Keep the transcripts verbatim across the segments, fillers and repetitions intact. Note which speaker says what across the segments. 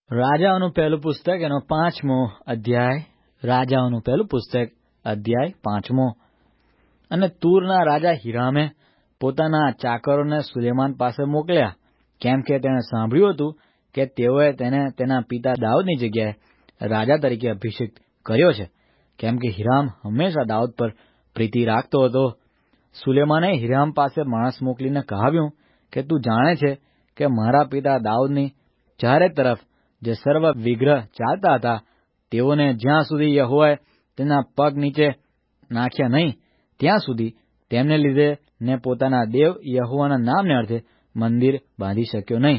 Speaker 1: રાજાઓનું પહેલું પુસ્તક એનો પાંચમો અધ્યાય. રાજાઓનું પહેલું પુસ્તક અધ્યાય પાંચમો. અને તૂરના રાજા હિરામે પોતાના ચાકરોને સુલેમાન પાસે મોકલ્યા, કેમ કે તેણે સાંભળ્યું હતું કે તેઓએ તેને તેના પિતા દાઉદની જગ્યાએ રાજા તરીકે અભિષેક કર્યો છે, કેમ કે હિરામ હંમેશા દાઉદ પર પ્રીતિ રાખતો હતો. સુલેમાને હિરામ પાસે માણસ મોકલીને કહાવ્યું કે તું જાણે છે કે મારા પિતા દાઉદની ચારે તરફ જે સર્વ વિગ્રહ ચાલતા હતા, તેઓને જ્યાં સુધી યહોવાએ તેના પગ નીચે નાખ્યા નહીં, ત્યાં સુધી તેમને લીધે ને પોતાના દેવ યહોવાના નામને અર્થે મંદિર બાંધી શક્યો નહીં.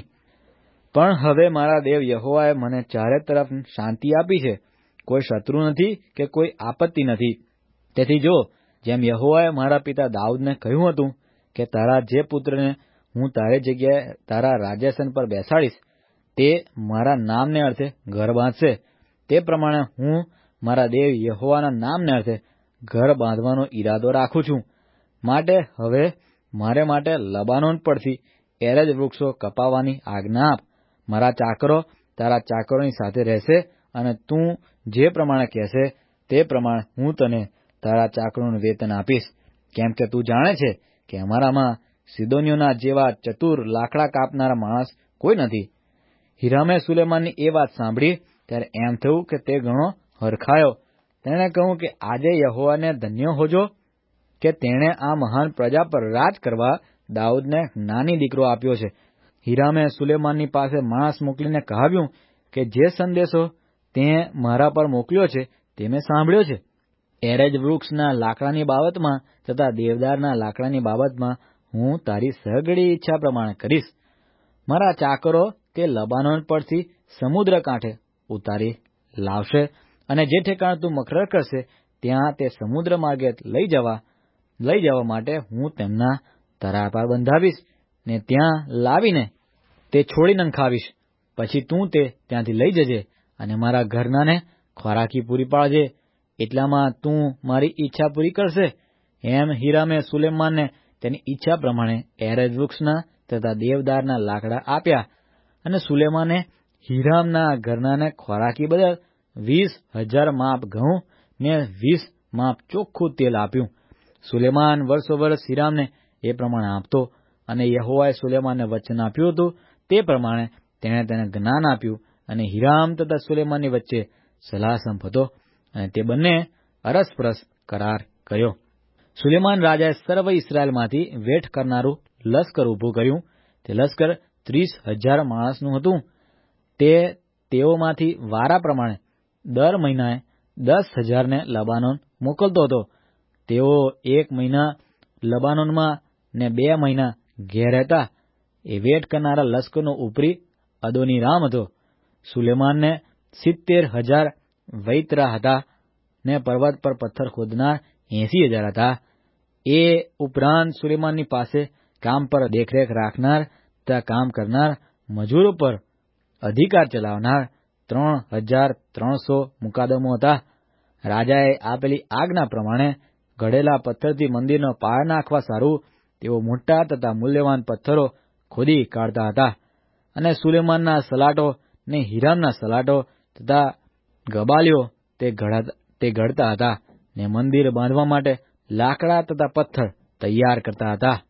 Speaker 1: પણ હવે મારા દેવ યહોવાએ મને ચારે તરફ શાંતિ આપી છે, કોઈ શત્રુ નથી કે કોઈ આપત્તિ નથી. તેથી જો જેમ યહોવાએ મારા પિતા દાઉદને કહ્યું હતું કે તારા જે પુત્રને હું તારી જગ્યાએ તારા રાજ્યાસન પર બેસાડીશ, તે મારા નામને અર્થે ઘર બાંધશે, તે પ્રમાણે હું મારા દેવ યહોવાના નામને અર્થે ઘર બાંધવાનો ઈરાદો રાખું છું. માટે હવે મારે માટે લબાનોન પરથી એરજ વૃક્ષો કપાવવાની આજ્ઞા આપ. મારા ચાકરો તારા ચાકરોની સાથે રહેશે, અને તું જે પ્રમાણે કહેશે તે પ્રમાણે હું તને તારા ચાકરોનું વેતન આપીશ, કેમ કે તું જાણે છે કે અમારામાં સીદોનીઓના જેવા ચતુર લાકડા કાપનારા માણસ કોઈ નથી. હિરામે સુલેમાનની એ વાત સાંભળી ત્યારે એમ થયું કે તે ઘણો હરખાયો. તેણે કહ્યું કે આજે યહોવાને ધન્ય હોજો કે તેણે આ મહાન પ્રજા પર રાજ કરવા દાઉદને જ્ઞાની દીકરો આપ્યો છે. હિરામે સુલેમાનની પાસે માણસ મોકલીને કહાવ્યું કે જે સંદેશો તે મારા પર મોકલ્યો છે તે મેં સાંભળ્યો છે. એરેજ વૃક્ષના લાકડાની બાબતમાં તથા દેવદારના લાકડાની બાબતમાં હું તારી સઘળી ઈચ્છા પ્રમાણે કરીશ. મારા ચાકરો તે લબાનોન પરથી સમુદ્ર કાંઠે ઉતારી લાવશે, અને જે ઠેકાણે તું મકરર કરશે ત્યાં તે સમુદ્ર માર્ગે લઈ જવા લઈ જવા માટે હું તેમના તરા પર બંધાવીશ, ને ત્યાં લાવીને તે છોડી નંખાવીશ. પછી તું તે ત્યાંથી લઈ જજે અને મારા ઘરનાને ખોરાકી પૂરી પાડજે. એટલામાં તું મારી ઈચ્છા પૂરી કરશે. એમ હિરામે સુલેમાનને તેની ઈચ્છા પ્રમાણે એરેજ વૃક્ષના તથા દેવદારના લાકડા આપ્યા, અને સુલેમાને હિરામના ઘરનાને ખોરાકી બદલ વીસ હજાર માપ ઘઉં ને વીસ માપ ચોખ્ખું તેલ આપ્યું. સુલેમાન વર્ષો વર્ષ હિરામને એ પ્રમાણે આપતો, અને યહોવાએ સુલેમાનને વચન આપ્યું હતું તે પ્રમાણે તેણે તેને જ્ઞાન આપ્યું, અને હિરામ તથા સુલેમાનની વચ્ચે સલાહ સંપ હતો, અને તે બંને અરસપરસ કરાર કર્યો. સુલેમાન રાજાએ સર્વ ઇસ્રાયેલમાંથી વેઠ કરનારું લશ્કર ઊભું કર્યું. તે લશ્કર ત્રીસ હજાર માણસનું હતું. તે તેઓમાંથી વારા પ્રમાણે દર મહિનાએ દસ હજારને લબાનોન મોકલતો હતો. તેઓ એક મહિના લબાનોનમાં ને બે મહિના ઘેર હતા. એ વેઠ કરનારા લશ્કરનો ઉપરી અદોનીરામ હતો. સુલેમાનને સિત્તેર હજાર વૈતરા હતા, ને પર્વત પર પથ્થર ખોદનાર એંસી હજાર હતા. એ ઉપરાંત સુલેમાનની પાસે કામ પર દેખરેખ રાખનાર તથા કામ કરનાર મજૂરો પર અધિકાર ચલાવનાર ત્રણ હજાર ત્રણસો મુકાદમો હતા. રાજાએ આપેલી આજ્ઞા પ્રમાણે ઘડેલા પથ્થરથી મંદિરનો પાળ નાખવા સારું તેઓ મોટા તથા મૂલ્યવાન પથ્થરો ખોદી કાઢતા હતા. અને સુલેમાનના સલાટો ને હિરામના સલાટો તથા ગબાલીઓ તે તે ઘડતા હતા, ને મંદિર બાંધવા માટે લાકડા તથા પથ્થર તૈયાર કરતા હતા.